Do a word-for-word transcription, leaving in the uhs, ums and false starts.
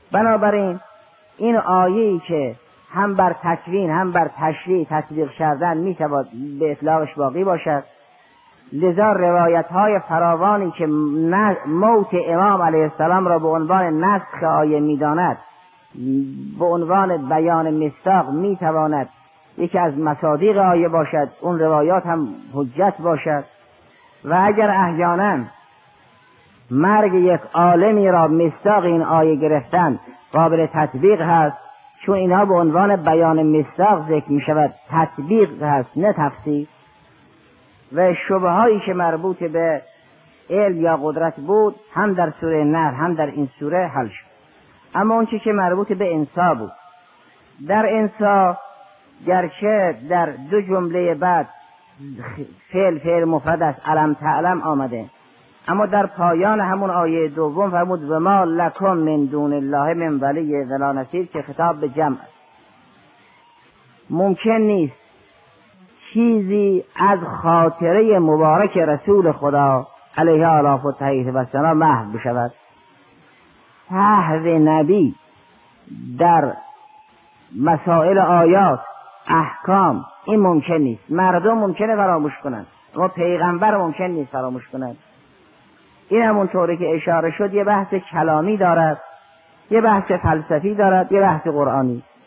بنابراین این آیه‌ای که هم بر تکوین هم بر تشریع تطبیق کردن میتواند به اطلاقش باقی باشد، لذا روایت های فراوانی که موت امام علیه السلام را به عنوان نسخ آیه میداند، به عنوان بیان مصداق میتواند یکی از مصادیق آیه باشد، اون روایات هم حجت باشد. و اگر احیانا مرگ یک عالمی را مصداق این آیه گرفتن قابل تطبیق هست، چون اینها به عنوان بیان مصداق ذکر می شود، تطبیق هست نه تفسیر. و شبههایی که مربوط به علم یا قدرت بود هم در سوره نحل هم در این سوره حل شد. اما اون چیزی که مربوط به انسا بود، در انسا گرچه در دو جمله بعد فعل فعل مفرد است، علم تعلم آمده، اما در پایان همون آیه دوم فرمود و ما لکم من دون الله من ولی ولا نصیر که خطاب به جمع است. ممکن نیست چیزی از خاطره مبارک رسول خدا علیه آلاف و تحییث و سلام محو بشود. تحو نبی در مسائل آیات احکام این ممکن نیست. مردم ممکنه فراموش کنند اما پیغمبر ممکن نیست فراموش کنند. این همونطوری که اشاره شد یه بحث کلامی دارد، یه بحث فلسفی دارد، یه بحث قرآنی.